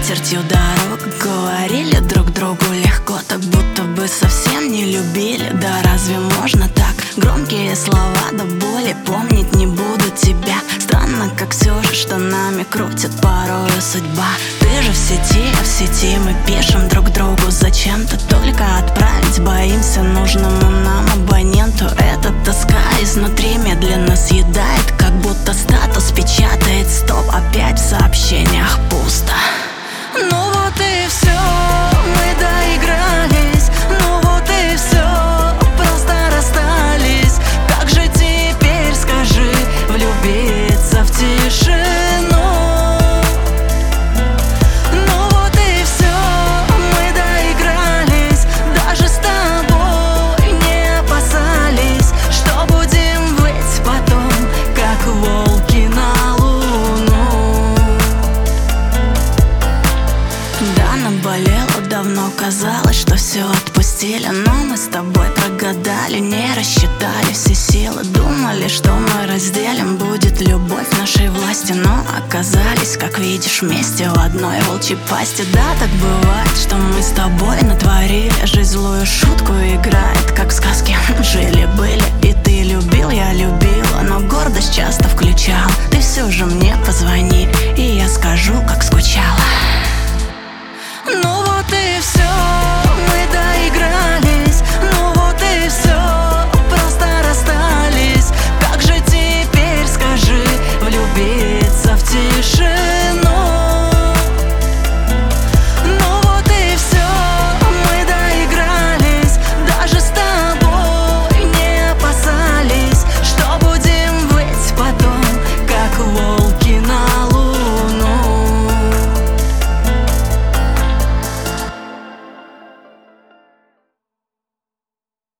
скатертью дорог. Говорили друг другу легко, так будто бы совсем не любили. Да разве можно так? Громкие слова до боли, помнить не буду тебя. Странно, как все же, что нами крутит порою судьба. Ты же в сети мы пишем друг другу зачем-то. Только отправить боимся нужному нам абоненту. Эта тоска изнутри медленно съедает, как будто статус печатает стоп. Опять в сообщениях пусто. Ну вот и все, мы доигрались. Ну вот и все, просто расстались. Как же теперь, скажи, влюбиться в тишину? Ну вот и все, мы доигрались. Даже с тобой не опасались, что будем выть потом, как волки на луну. Да, наболело давно, казалось, что все отпустили. Но мы с тобой прогадали, не рассчитали все силы. Думали, что мы разделим, будет любовь в нашей власти. Но оказались, как видишь, вместе в одной волчьей пасти. Да, так бывает, что мы с тобой натворили. Жизнь злую шутку играет, как в сказке. Жили-были, и ты любил, я любила, но гордость часто включал. Ты все же мне позвони, и я скажу, как скучала. Ну